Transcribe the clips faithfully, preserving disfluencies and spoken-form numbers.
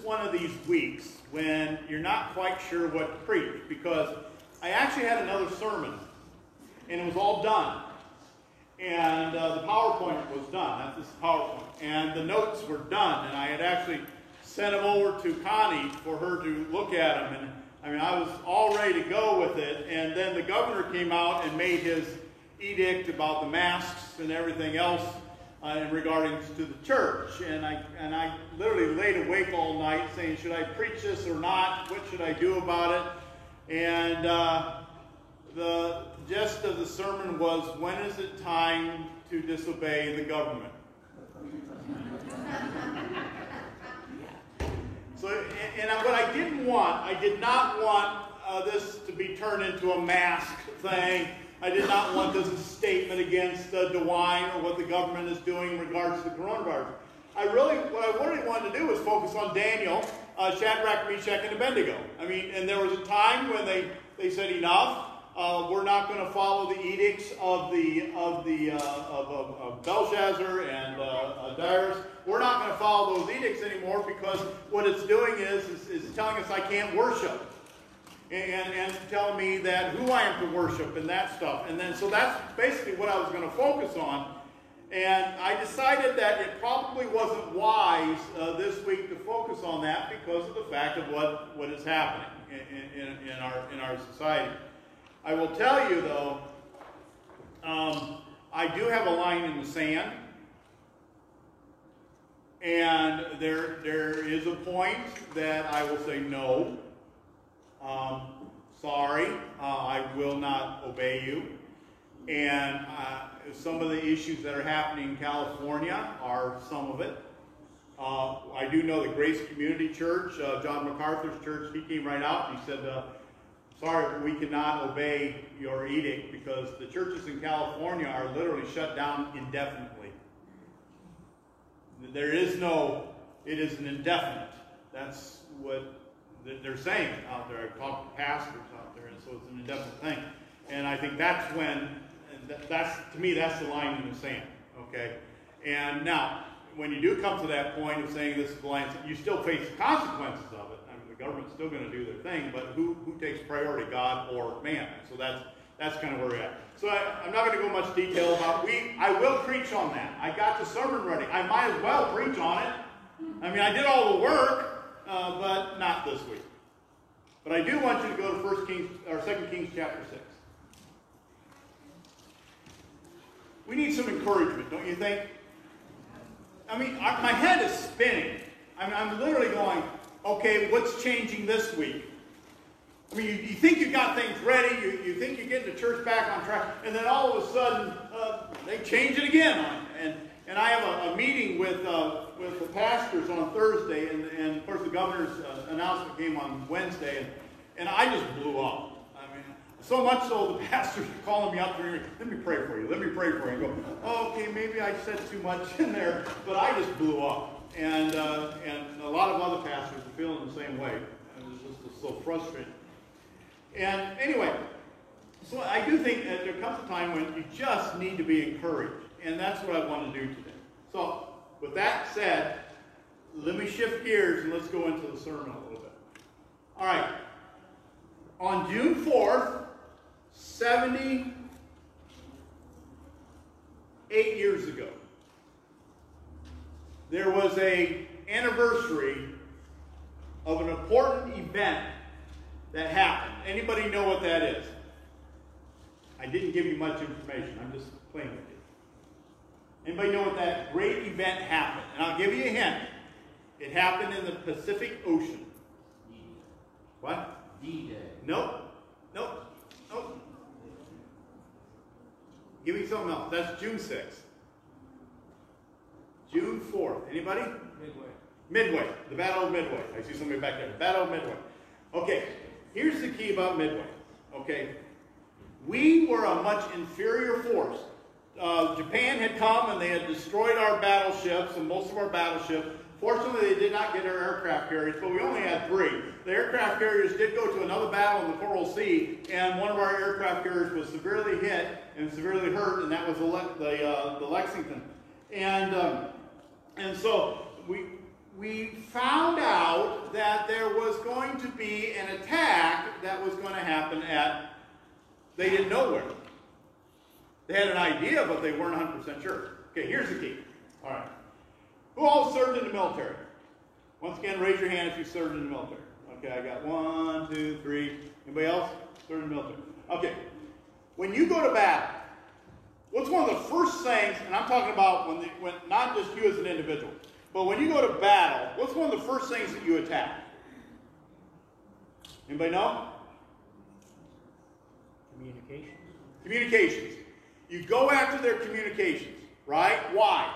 one of these weeks when you're not quite sure what to preach, because I actually had another sermon, and it was all done. And uh, the PowerPoint was done. That's this PowerPoint. And the notes were done, and I had actually sent them over to Connie for her to look at them. And I mean, I was all ready to go with it, and then the governor came out and made his edict about the masks and everything else uh, in regarding to the church. And I and I literally laid awake all night saying, should I preach this or not? What should I do about it? And uh, the gist of the sermon was, when is it time to disobey the government? So, and, and what I didn't want, I did not want uh, this to be turned into a mask thing. I did not want this as a statement against uh, DeWine or what the government is doing in regards to the coronavirus. I really, what I really wanted to do was focus on Daniel, uh, Shadrach, Meshach, and Abednego. I mean, and there was a time when they, they said, enough. Uh, we're not going to follow the edicts of the of the uh, of, of, of Belshazzar and uh, uh, Darius. We're not going to follow those edicts anymore, because what it's doing is, is is telling us I can't worship, and and telling me that who I am to worship and that stuff. And then so that's basically what I was going to focus on. And I decided that it probably wasn't wise uh, this week to focus on that because of the fact of what what is happening in, in, in our in our society. I will tell you, though, um, I do have a line in the sand, and there there is a point that I will say no. Um, sorry, uh, I will not obey you. And uh, some of the issues that are happening in California are some of it. Uh, I do know the Grace Community Church, uh, John MacArthur's church, he came right out and he said, uh, sorry, we cannot obey your edict because the churches in California are literally shut down indefinitely. There is no, it is an indefinite. That's what they're saying out there. I've talked to pastors out there, and so it's an indefinite thing. And I think that's when, that's, to me, that's the line in the sand, okay? And now, when you do come to that point of saying this is the line, you still face the consequences of it. The government's still going to do their thing, but who who takes priority, God or man? So that's that's kind of where we're at. So I, I'm not going to go much detail about. We I will preach on that. I got the sermon ready. I might as well preach on it. I mean, I did all the work, uh, but not this week. But I do want you to go to First Kings or Second Kings chapter six. We need some encouragement, don't you think? I mean, I, my head is spinning. I mean, I'm literally going, okay, what's changing this week? I mean, you, you think you got things ready, you, you think you're getting the church back on track, and then all of a sudden, uh, they change it again. On, and, and I have a, a meeting with uh, with the pastors on Thursday, and, and of course the governor's uh, announcement came on Wednesday, and, and I just blew up. I mean, so much so the pastors are calling me up there, let me pray for you, let me pray for you. And go, oh, okay, maybe I said too much in there, but I just blew up. And uh, and a lot of other pastors are feeling the same way. And it's just it's so frustrating. And anyway, so I do think that there comes a time when you just need to be encouraged. And that's what I want to do today. So with that said, let me shift gears and let's go into the sermon a little bit. All right. On June fourth, seventy-eight years ago, there was an anniversary of an important event that happened. Anybody know what that is? I didn't give you much information. I'm just playing with you. Anybody know what that great event happened? And I'll give you a hint. It happened in the Pacific Ocean. What? D-Day. Nope. Nope. Nope. Give me something else. That's June sixth. June fourth. Anybody? Midway. Midway. The Battle of Midway. I see somebody back there. The Battle of Midway. Okay. Here's the key about Midway. Okay. We were a much inferior force. Uh, Japan had come and they had destroyed our battleships and most of our battleships. Fortunately, they did not get our aircraft carriers, but we only had three. The aircraft carriers did go to another battle in the Coral Sea, and one of our aircraft carriers was severely hit and severely hurt, and that was the, Le the, uh, the Lexington. And um, and so we we found out that there was going to be an attack that was going to happen at, they didn't know where. They had an idea, but they weren't one hundred percent sure. Okay, here's the key. All right. Who all served in the military? Once again, raise your hand if you served in the military. Okay, I got one, two, three. Anybody else served in the military? Okay. When you go to battle, what's one of the first things, and I'm talking about when, the, when not just you as an individual, but when you go to battle, what's one of the first things that you attack? Anybody know? Communications. Communications. You go after their communications, right? Why?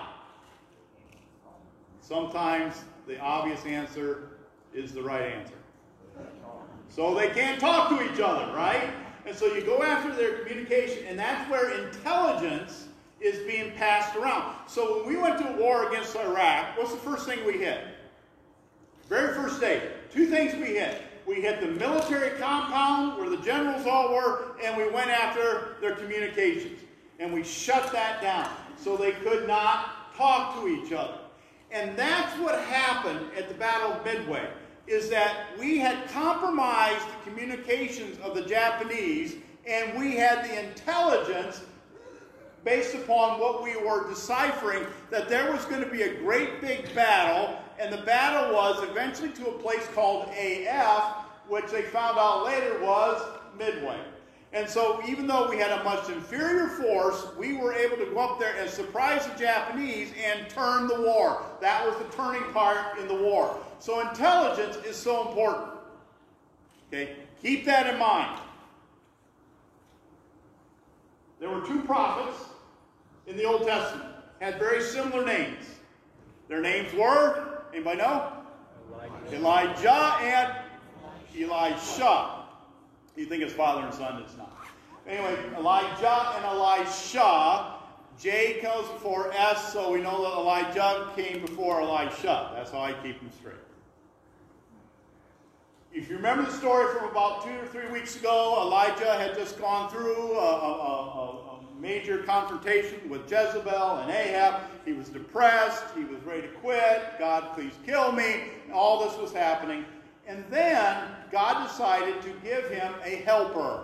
Sometimes the obvious answer is the right answer. So they can't talk to each other, right? And so you go after their communication, and that's where intelligence is being passed around. So when we went to war against Iraq, what's the first thing we hit? Very first day. Two things we hit. We hit the military compound where the generals all were, and we went after their communications. And we shut that down so they could not talk to each other. And that's what happened at the Battle of Midway, is that we had compromised the communications of the Japanese, and we had the intelligence based upon what we were deciphering that there was going to be a great big battle, and the battle was eventually to a place called A F, which they found out later was Midway. And so even though we had a much inferior force, we were able to go up there and surprise the Japanese and turn the war. That was the turning part in the war. So intelligence is so important. Okay, keep that in mind. There were two prophets in the Old Testament, had very similar names. Their names were, anybody know? Elijah, Elijah and Elisha. You think it's father and son, it's not. Anyway, Elijah and Elisha. J comes before S, so we know that Elijah came before Elisha. That's how I keep them straight. If you remember the story from about two or three weeks ago, Elijah had just gone through a, a, a, a major confrontation with Jezebel and Ahab. He was depressed. He was ready to quit. God, please kill me. All this was happening. And then God decided to give him a helper.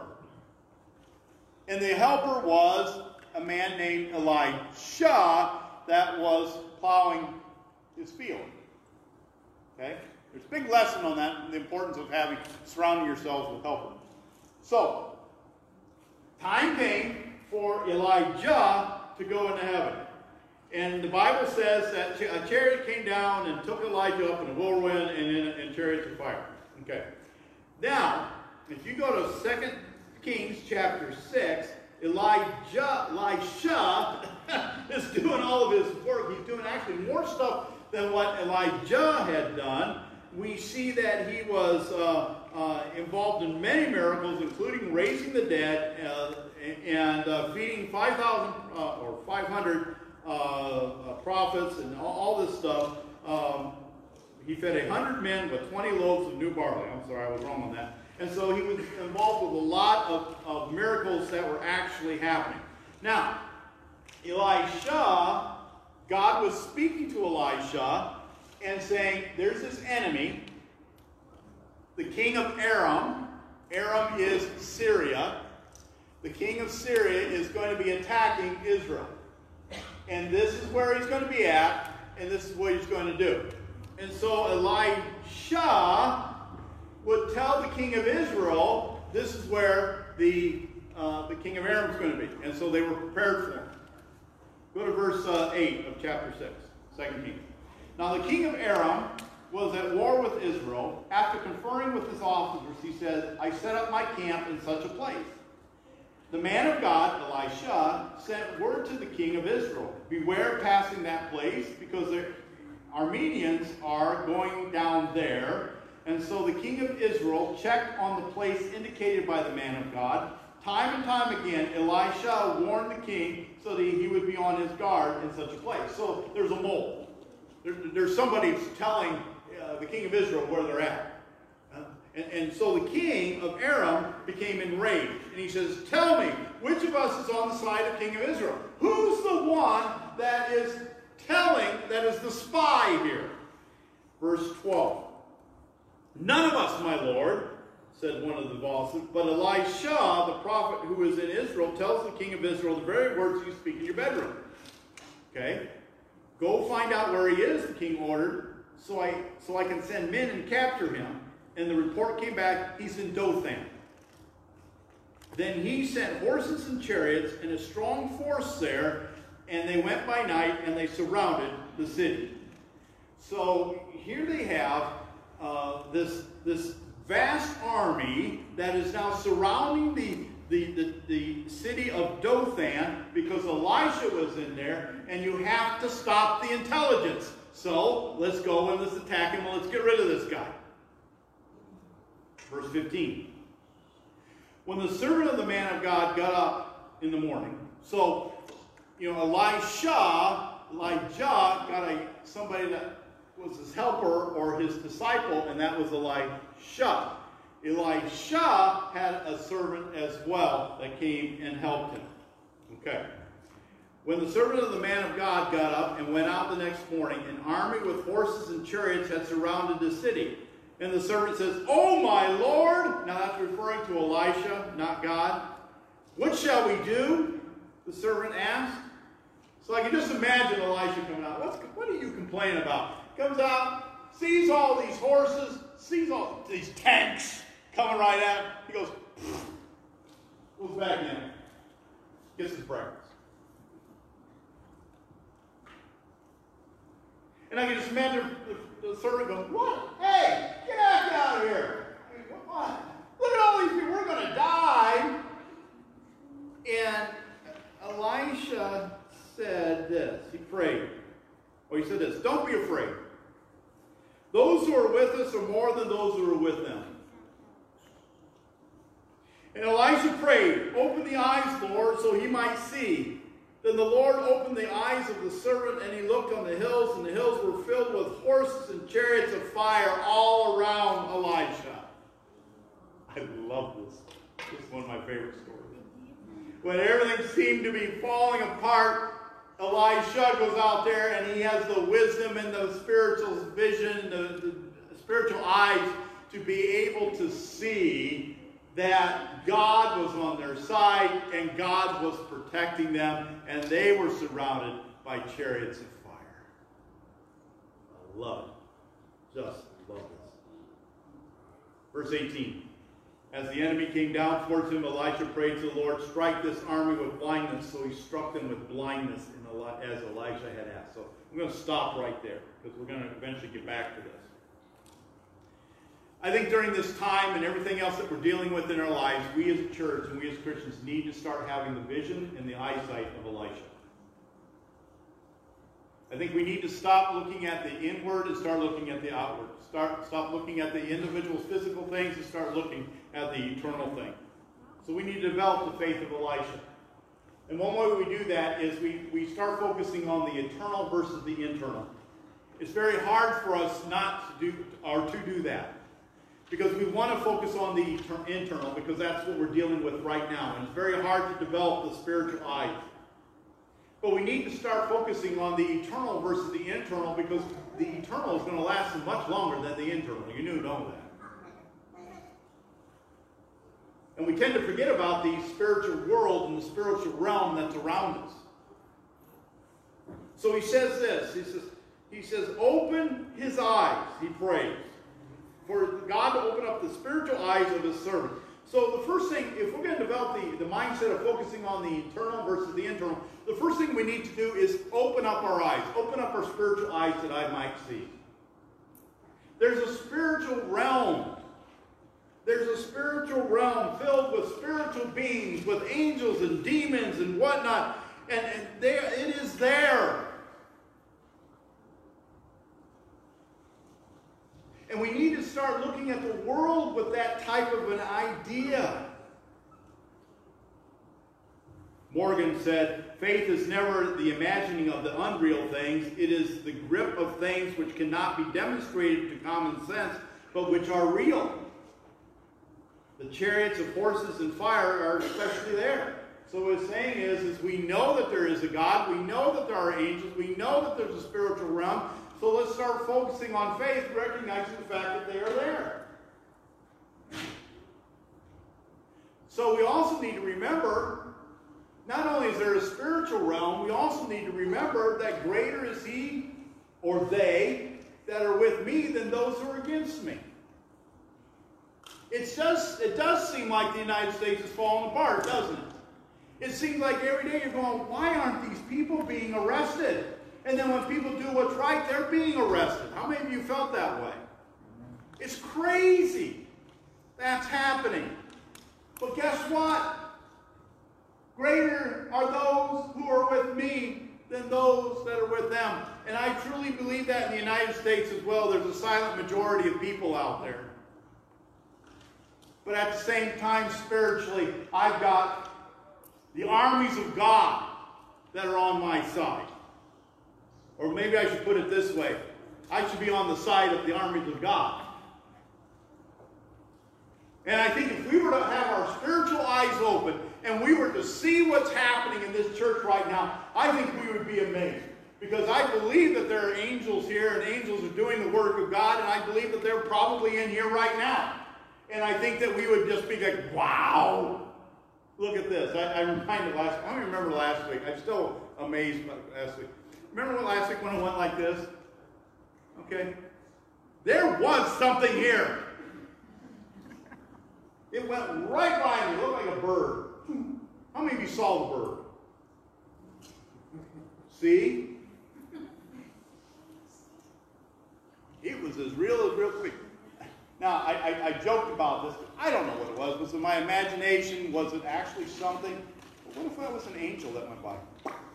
And the helper was a man named Elisha that was plowing his field. Okay? There's a big lesson on that, the importance of having, surrounding yourselves with helpers. So, time came for Elijah to go into heaven. And the Bible says that a chariot came down and took Elijah up in a whirlwind and in, in chariots of fire. Okay. Now, if you go to Second Kings chapter six, Elijah, Elisha is doing all of his work. He's doing actually more stuff than what Elijah had done. We see that he was uh, uh, involved in many miracles, including raising the dead uh, and uh, feeding five thousand uh, or five hundred uh, uh, prophets and all, all this stuff. Um, he fed one hundred men with twenty loaves of new barley. I'm sorry, I was wrong on that. And so he was involved with a lot of, of miracles that were actually happening. Now, Elisha, God was speaking to Elisha and saying, there's this enemy, the king of Aram. Aram is Syria. The king of Syria is going to be attacking Israel. And this is where he's going to be at, and this is what he's going to do. And so Elisha would tell the king of Israel, this is where the, uh, the king of Aram is going to be. And so they were prepared for him. Go to verse uh, eight of chapter six, Second Kings. Now the king of Aram was at war with Israel. After conferring with his officers, he said, I set up my camp in such a place. The man of God, Elisha, sent word to the king of Israel, beware passing that place, because the Armenians are going down there. And so the king of Israel checked on the place indicated by the man of God. Time and time again, Elisha warned the king so that he would be on his guard in such a place. So there's a mole. There, there's somebody telling uh, the king of Israel where they're at. Uh, and, and so the king of Aram became enraged. And he says, tell me, which of us is on the side of king of Israel? Who's the one that is telling, that is the spy here? Verse twelve. None of us, my Lord, said one of the bosses, but Elisha, the prophet who is in Israel, tells the king of Israel the very words you speak in your bedroom. Okay? Go find out where he is, the king ordered, so I, so I can send men and capture him. And the report came back, he's in Dothan. Then he sent horses and chariots and a strong force there, and they went by night and they surrounded the city. So here they have uh, this, this vast army that is now surrounding the, the, the, the city of Dothan because Elisha was in there, and you have to stop the intelligence. So let's go and let's attack him and let's get rid of this guy. Verse fifteen. When the servant of the man of God got up in the morning, so, you know, Elisha, Elijah got a, somebody that was his helper or his disciple, and that was Elisha. Elisha had a servant as well that came and helped him. Okay. When the servant of the man of God got up and went out the next morning, an army with horses and chariots had surrounded the city. And the servant says, "Oh, my Lord." Now that's referring to Elisha, not God. "What shall we do?" the servant asked. So I can just imagine Elisha coming out. What's, what are you complaining about? Comes out, sees all these horses, sees all these tanks coming right at him. He goes, goes back in, gets his breakfast. And I can just imagine the, the servant going, "What? Hey, get out, get out of here. I mean, what? Look at all these people. We're going to die." And Elisha said this. He prayed. Or he said this. "Don't be afraid. Those who are with us are more than those who are with them." And Elisha prayed, "Open the eyes, Lord, so he might see." Then the Lord opened the eyes of the servant, and he looked on the hills, and the hills were filled with horses and chariots of fire all around Elisha. I love this. This is one of my favorite stories. When everything seemed to be falling apart, Elisha goes out there, and he has the wisdom and the spiritual vision, the, the spiritual eyes to be able to see that God was on their side and God was protecting them, and they were surrounded by chariots of fire. I love it. Just love this. Verse eighteen. As the enemy came down towards him, Elisha prayed to the Lord, "Strike this army with blindness." So he struck them with blindness in Eli- as Elisha had asked. So I'm going to stop right there because we're going to eventually get back to this. I think during this time and everything else that we're dealing with in our lives, we as a church and we as Christians need to start having the vision and the eyesight of Elisha. I think we need to stop looking at the inward and start looking at the outward. Start, stop looking at the individual's physical things and start looking at the eternal thing. So we need to develop the faith of Elisha. And one way we do that is we, we start focusing on the eternal versus the internal. It's very hard for us not to do, or to do that. Because we want to focus on the internal, because that's what we're dealing with right now. And it's very hard to develop the spiritual eyes. But we need to start focusing on the eternal versus the internal, because the eternal is going to last much longer than the internal. You do know that. And we tend to forget about the spiritual world and the spiritual realm that's around us. So he says this. He says, he says, "Open his eyes," he prays. For God to open up the spiritual eyes of his servant. So the first thing, if we're going to develop the, the mindset of focusing on the internal versus the internal, the first thing we need to do is open up our eyes. Open up our spiritual eyes that I might see. There's a spiritual realm. There's a spiritual realm filled with spiritual beings, with angels and demons and whatnot. And, and they, it is there. And we need to start looking at the world with that type of an idea. Morgan said, "Faith is never the imagining of the unreal things. It is the grip of things which cannot be demonstrated to common sense, but which are real." The chariots of horses and fire are especially there. So what it's saying is, is we know that there is a God. We know that there are angels. We know that there's a spiritual realm. So let's start focusing on faith, recognizing the fact that they are there. So we also need to remember, not only is there a spiritual realm, we also need to remember that greater is he or they that are with me than those who are against me. It's just, it does seem like the United States is falling apart, doesn't it? It seems like every day you're going, why aren't these people being arrested? And then when people do what's right, they're being arrested. How many of you felt that way? It's crazy that's happening. But guess what? Greater are those who are with me than those that are with them. And I truly believe that in the United States as well. There's a silent majority of people out there. But at the same time, spiritually, I've got the armies of God that are on my side. Or maybe I should put it this way. I should be on the side of the armies of God. And I think if we were to have our spiritual eyes open and we were to see what's happening in this church right now, I think we would be amazed. Because I believe that there are angels here and angels are doing the work of God, and I believe that they're probably in here right now. And I think that we would just be like, wow, look at this. I, I reminded last, I don't remember last week. I'm still amazed by last week. Remember when last week when it went like this? Okay. There was something here. It went right by me. It looked like a bird. How many of you saw the bird? See? It was as real as real quick. Now, I, I, I joked about this. I don't know what it was. Was it my imagination? Was it actually something? But what if that was an angel that went by?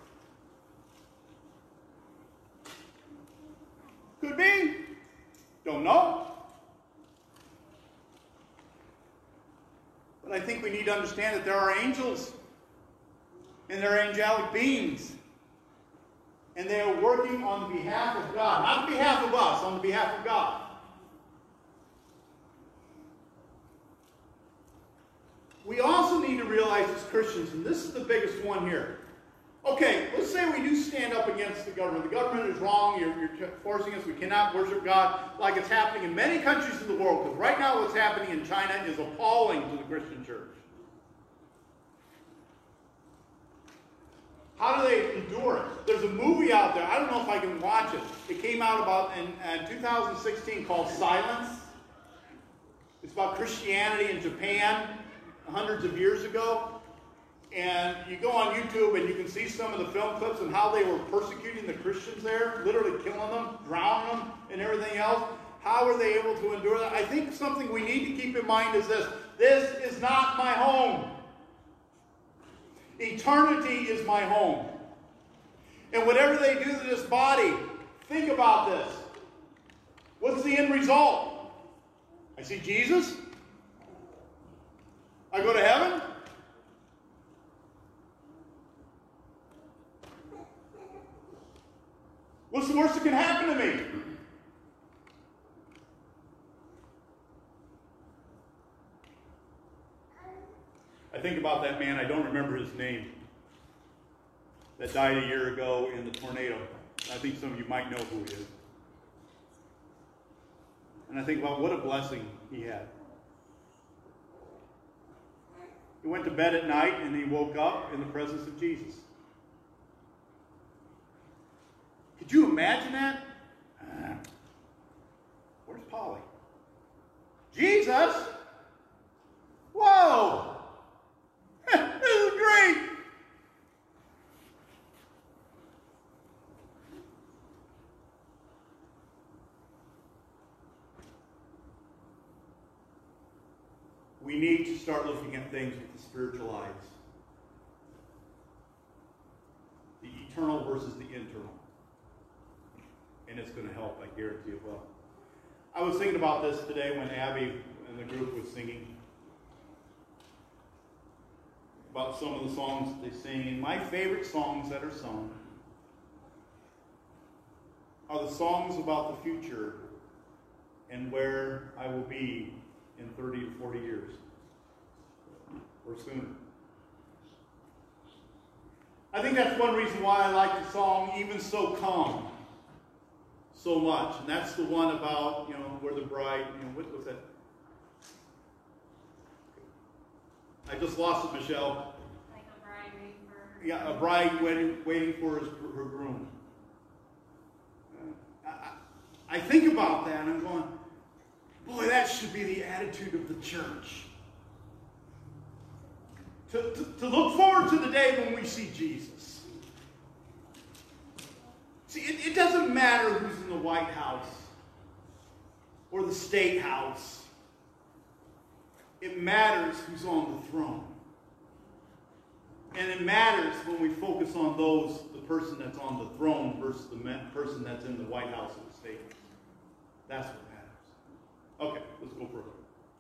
Could be. Don't know. But I think we need to understand that there are angels. And there are angelic beings. And they are working on behalf of God. Not on behalf of us, on behalf of God. We also need to realize as Christians, and this is the biggest one here. Okay, let's say we do stand up against the government. The government is wrong. You're, you're forcing us. We cannot worship God like it's happening in many countries in the world. Because right now what's happening in China is appalling to the Christian church. How do they endure it? There's a movie out there. I don't know if I can watch it. It came out about in, in two thousand sixteen called Silence. It's about Christianity in Japan hundreds of years ago. And you go on YouTube and you can see some of the film clips and how they were persecuting the Christians there, literally killing them, drowning them, and everything else. How were they able to endure that? I think something we need to keep in mind is this. This is not my home. Eternity is my home. And whatever they do to this body, think about this. What's the end result? I see Jesus. I go to heaven. What's the worst that can happen to me? I think about that man, I don't remember his name, that died a year ago in the tornado. I think some of you might know who he is. And I think about what a blessing he had. He went to bed at night and he woke up in the presence of Jesus. Could you imagine that? Uh, where's Polly? Jesus? Whoa! This is great! We need to start looking at things with the spiritual eyes. The eternal versus the internal. And it's going to help, I guarantee it will. I was thinking about this today when Abby and the group was singing about some of the songs that they sing. And my favorite songs that are sung are the songs about the future and where I will be in thirty to forty years or sooner. I think that's one reason why I like the song Even So Come. so much. And that's the one about, you know, where the bride, you know, what was that? I just lost it, Michelle. Like a bride waiting for her. Yeah, a bride waiting, waiting for his, her groom. Uh, I, I think about that and I'm going, boy, that should be the attitude of the church. To, to, to look forward to the day when we see Jesus. See, it, it doesn't matter who's in the White House or the State House. It matters who's on the throne. And it matters when we focus on those, the person that's on the throne versus the person that's in the White House or the State House. That's what matters. Okay, let's go further.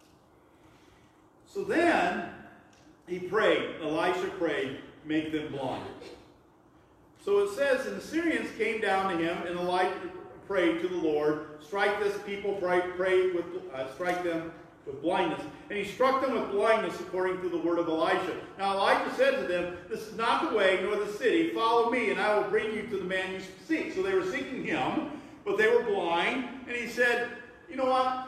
So then, he prayed, Elisha prayed, make them blind. So it says, and the Syrians came down to him, and Elisha prayed to the Lord, strike this people, pray, pray with, uh, strike them with blindness. And he struck them with blindness according to the word of Elisha. Now Elisha said to them, this is not the way nor the city. Follow me, and I will bring you to the man you seek. So they were seeking him, but they were blind. And he said, you know what?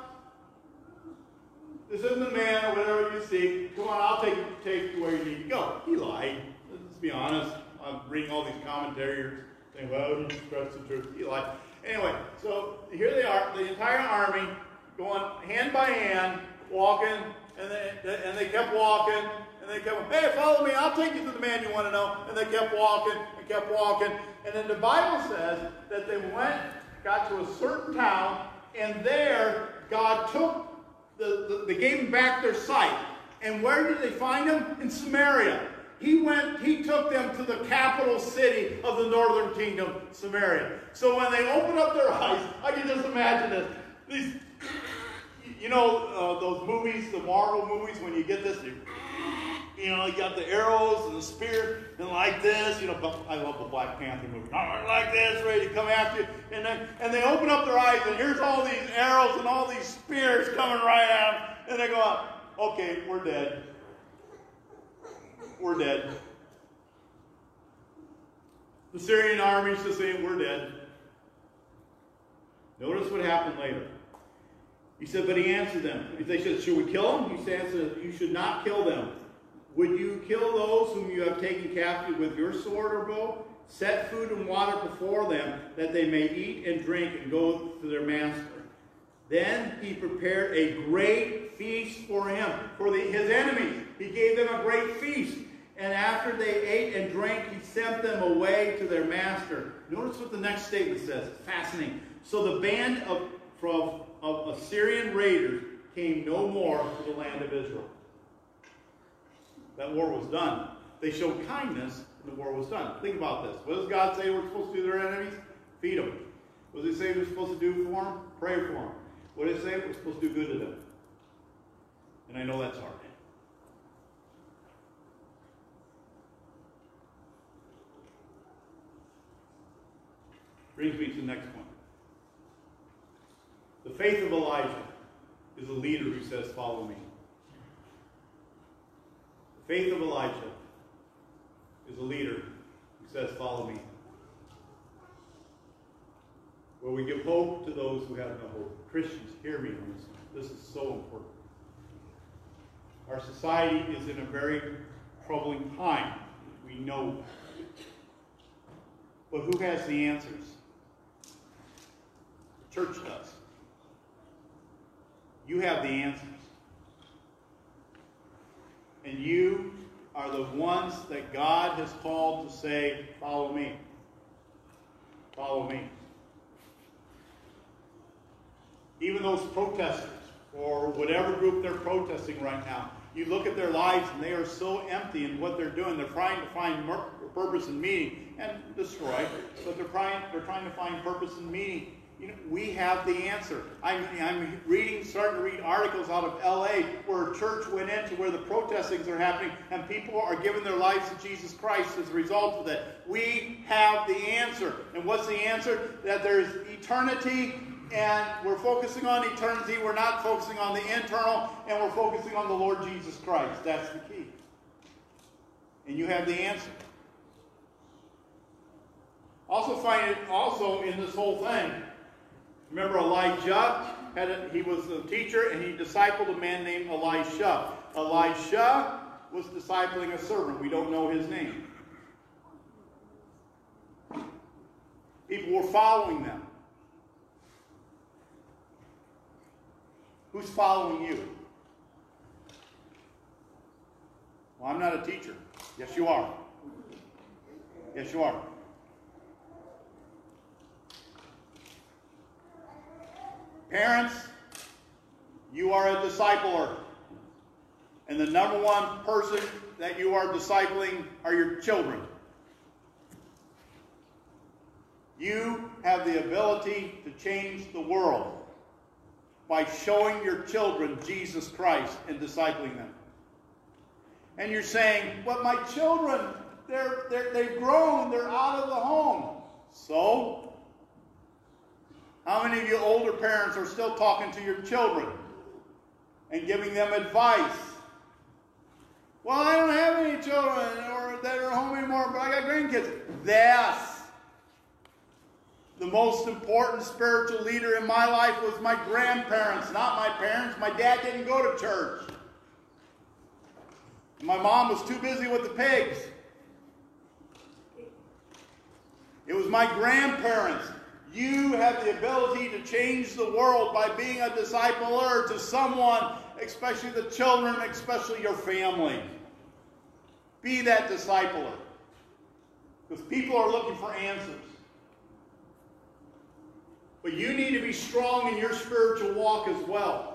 This isn't the man or whatever you seek. Come on, I'll take, take you where you need to go. He lied. Let's be honest. I'm reading all these commentaries saying, well, he expressed the truth. He lied. Anyway, so here they are, the entire army going hand by hand, walking, and they, and they kept walking, and they kept, hey, follow me, I'll take you to the man you want to know. And they kept walking, and kept walking. And then the Bible says that they went, got to a certain town, and there God took, the, the, they gave them back their sight. And where did they find him? In Samaria. He went, he took them to the capital city of the northern kingdom, Samaria. So when they opened up their eyes, I can just imagine this. These, you know, uh, those movies, the Marvel movies, when you get this, you, you know, you got the arrows and the spear, and like this, you know, I love the Black Panther movie. Like this, ready to come after you. And then, and they open up their eyes, and here's all these arrows and all these spears coming right at them. And they go, okay, we're dead. We're dead. The Syrian army is just saying, we're dead. Notice what happened later. He said, but he answered them. They said, should we kill them? He said, you should not kill them. Would you kill those whom you have taken captive with your sword or bow? Set food and water before them, that they may eat and drink and go to their master. Then he prepared a great feast for him, for the, his enemies. He gave them a great feast. And after they ate and drank, he sent them away to their master. Notice what the next statement says. It's fascinating. So the band of, from, of Assyrian raiders came no more to the land of Israel. That war was done. They showed kindness, and the war was done. Think about this. What does God say we're supposed to do to their enemies? Feed them. What does he say we're supposed to do for them? Pray for them. What does he say? We're supposed to do good to them. And I know that's hard. Brings me to the next point. The faith of Elijah is a leader who says, follow me. The faith of Elijah is a leader who says, follow me. Where we give hope to those who have no hope. Christians, hear me on this one. This is so important. Our society is in a very troubling time. We know that. But who has the answers? The church does. You have the answers. And you are the ones that God has called to say, follow me. Follow me. Even those protesters, or whatever group they're protesting right now, you look at their lives and they are so empty in what they're doing. They're trying to find purpose and meaning and destroy, but they're trying, they're trying to find purpose and meaning. You know, we have the answer. I'm, I'm reading, starting to read articles out of L A where a church went into where the protestings are happening and people are giving their lives to Jesus Christ as a result of that. We have the answer. And what's the answer? That there's eternity, and we're focusing on eternity. We're not focusing on the internal, and we're focusing on the Lord Jesus Christ. That's the key. And you have the answer. Also find it also in this whole thing Remember Elijah? Had a, he was a teacher and he discipled a man named Elisha. Elisha was discipling a servant. We don't know his name. People were following them. Who's following you? Well, I'm not a teacher. Yes, you are. Yes, you are. Parents, you are a discipler. And the number one person that you are discipling are your children. You have the ability to change the world by showing your children Jesus Christ and discipling them. And you're saying, but my children, they're, they're, they've grown, they're out of the home. So? How many of you older parents are still talking to your children and giving them advice? Well, I don't have any children or that are home anymore, but I got grandkids. Yes. The most important spiritual leader in my life was my grandparents, not my parents. My dad didn't go to church. My mom was too busy with the pigs. It was my grandparents. You have the ability to change the world by being a discipler to someone, especially the children, especially your family. Be that discipler. Because people are looking for answers. But you need to be strong in your spiritual walk as well.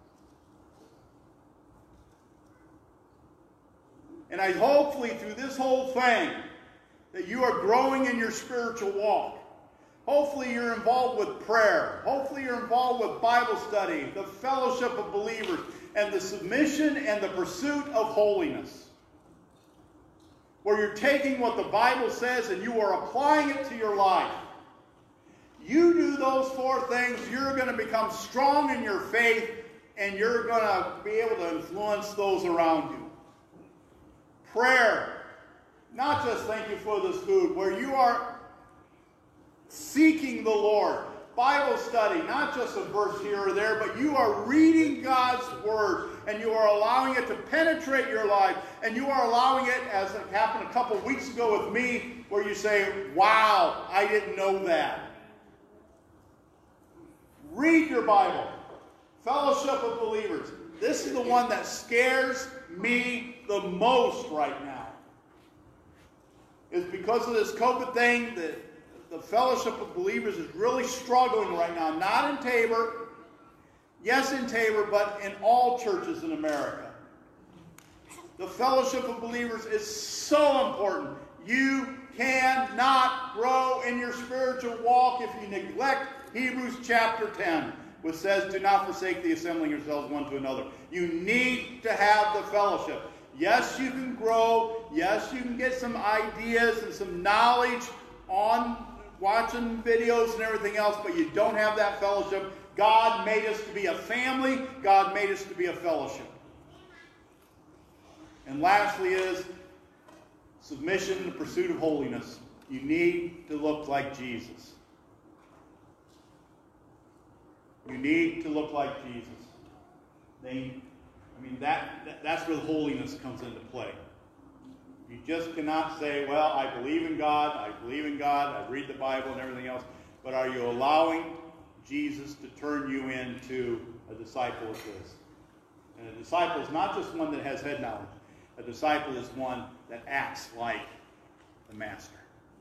And I hopefully through this whole thing that you are growing in your spiritual walk. Hopefully you're involved with prayer. Hopefully you're involved with Bible study, the fellowship of believers, and the submission and the pursuit of holiness. Where you're taking what the Bible says and you are applying it to your life. You do those four things, you're going to become strong in your faith, and you're going to be able to influence those around you. Prayer. Not just thank you for this food, where you are seeking the Lord. Bible study, not just a verse here or there, but you are reading God's Word, and you are allowing it to penetrate your life, and you are allowing it, as it happened a couple weeks ago with me, where you say, wow, I didn't know that. Read your Bible. Fellowship of believers. This is the one that scares me the most right now. It's because of this COVID thing that the fellowship of believers is really struggling right now. Not in Tabor. Yes, in Tabor, but in all churches in America. The fellowship of believers is so important. You cannot grow in your spiritual walk if you neglect Hebrews chapter ten, which says, do not forsake the assembling yourselves one to another. You need to have the fellowship. Yes, you can grow. Yes, you can get some ideas and some knowledge on watching videos and everything else, but you don't have that fellowship. God made us to be a family. God made us to be a fellowship. And lastly is submission and the pursuit of holiness. You need to look like Jesus. You need to look like Jesus. They, I mean, that, that that's where the holiness comes into play. You just cannot say, well, I believe in God, I believe in God, I read the Bible and everything else, but are you allowing Jesus to turn you into a disciple of His? And a disciple is not just one that has head knowledge. A disciple is one that acts like the Master.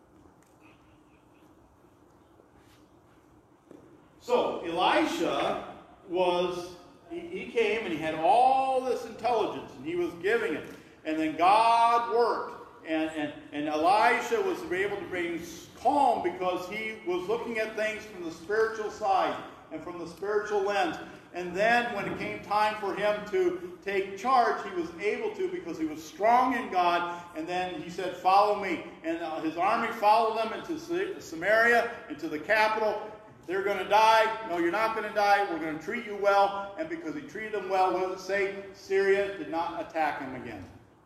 So, Elisha was, he, he came and he had all this intelligence and he was giving it. And then God worked. And, and, and Elisha was able to bring calm because he was looking at things from the spiritual side and from the spiritual lens. And then when it came time for him to take charge, he was able to because he was strong in God. And then he said, follow me. And uh, his army followed them into Samaria, into the capital. They're going to die. No, you're not going to die. We're going to treat you well. And because he treated them well, what does it say? Syria did not attack him again.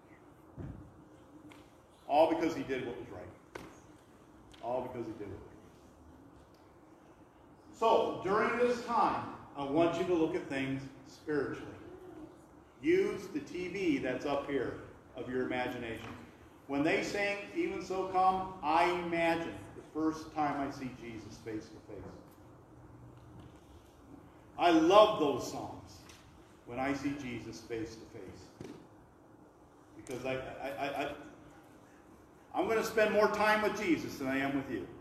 All because he did what was right. All because he did what was right. So, during this time, I want you to look at things spiritually. Use the T V that's up here of your imagination. When they sing, Even So Come, I imagine the first time I see Jesus face to face. I love those songs when I see Jesus face to face. Because I, I, I, I, I'm going to spend more time with Jesus than I am with you.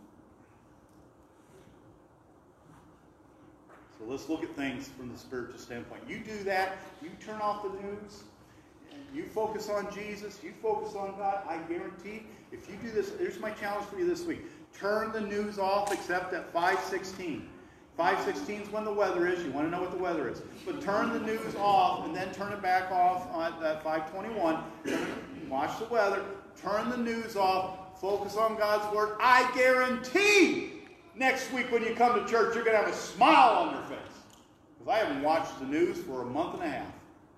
So let's look at things from the spiritual standpoint. You do that, you turn off the news, you focus on Jesus, you focus on God, I guarantee, if you do this, here's my challenge for you this week. Turn the news off except at five sixteen. five sixteen is when the weather is. You want to know what the weather is. But turn the news off and then turn it back off at five twenty-one. Watch the weather. Turn the news off. Focus on God's Word. I guarantee next week when you come to church, you're going to have a smile on your face. Because I haven't watched the news for a month and a half.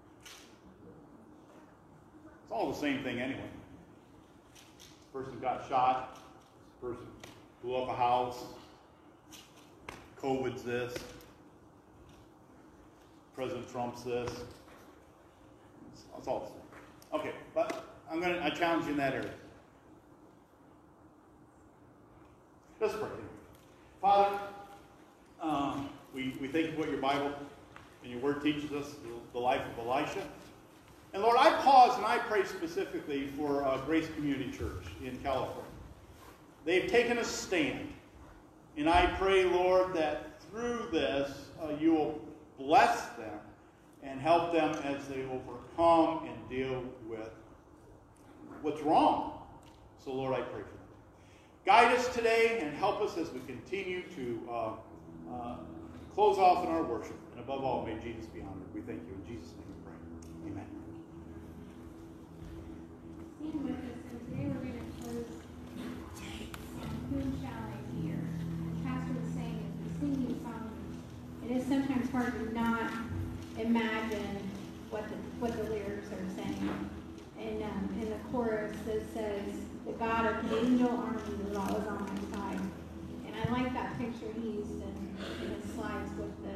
It's all the same thing anyway. This person got shot. This person blew up a house. COVID's this. President Trump's this. It's all the same. Okay, but I'm going to I challenge you in that area. Let's pray. Father, um, we, we thank you for what your Bible and your Word teaches us, the, the life of Elisha. And Lord, I pause and I pray specifically for uh, Grace Community Church in California. They've taken a stand. And I pray, Lord, that through this uh, you will bless them and help them as they overcome and deal with what's wrong. So, Lord, I pray for them. Guide us today and help us as we continue to uh, uh, close off in our worship. And above all, may Jesus be honored. We thank you. In Jesus' name we pray. Amen. Sing with us, and today we're going to close Whom Shall I Hear? As Pastor was saying, as we sing these songs, it is sometimes hard to not imagine what the what the lyrics are saying. And um, in the chorus it says, "The God of angel armies is always on my side." And I like that picture he used in, in his slides with the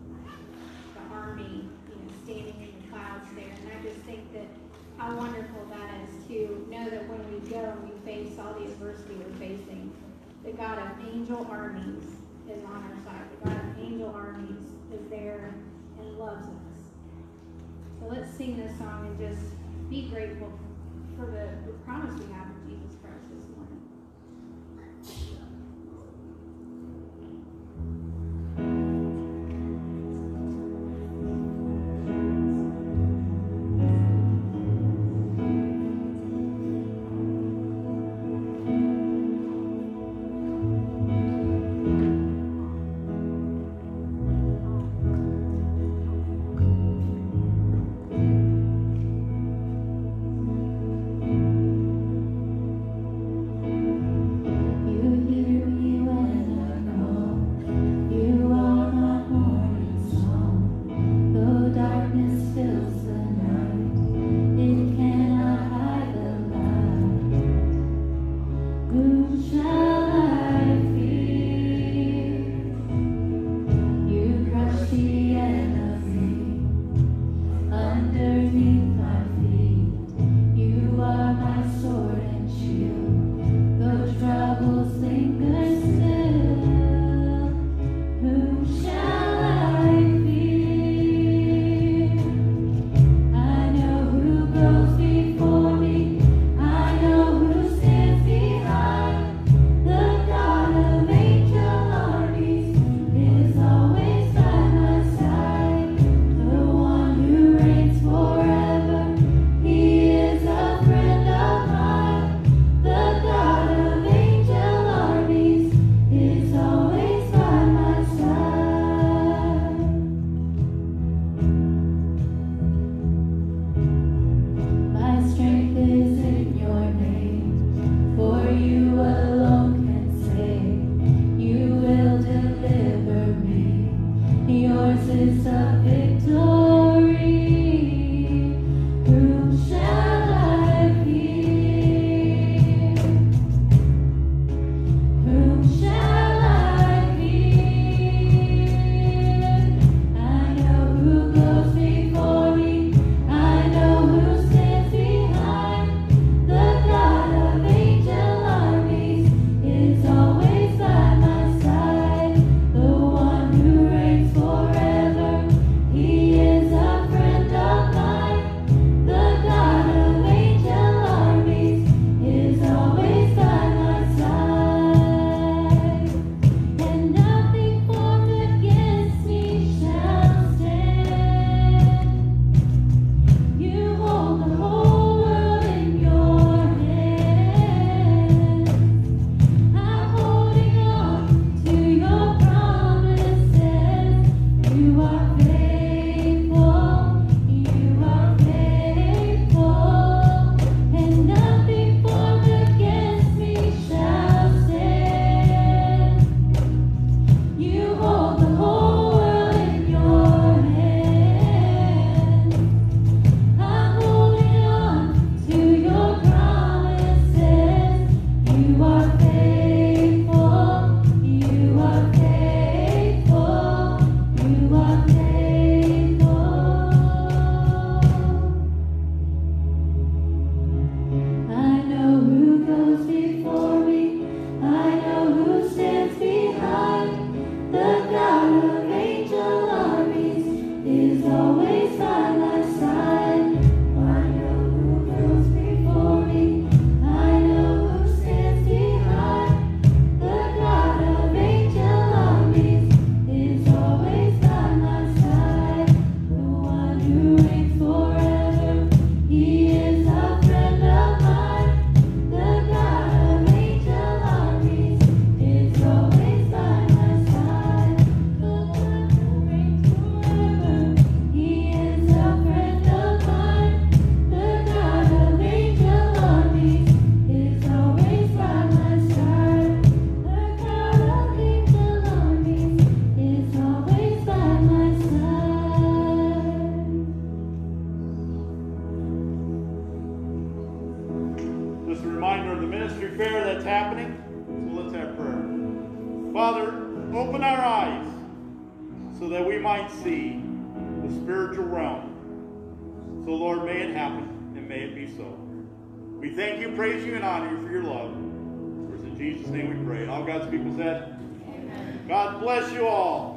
the army, you know, standing in the clouds there. And I just think that how wonderful that is to know that when we go and we face all the adversity we're facing, the God of angel armies is on our side. The God of angel armies is there and loves us. So let's sing this song and just be grateful for the, the promise we have in Jesus Christ this morning. The Open our eyes so that we might see the spiritual realm. So, Lord, may it happen and may it be so. We thank you, praise you, and honor you for your love. For it's in Jesus' name we pray. All God's people said, amen. God bless you all.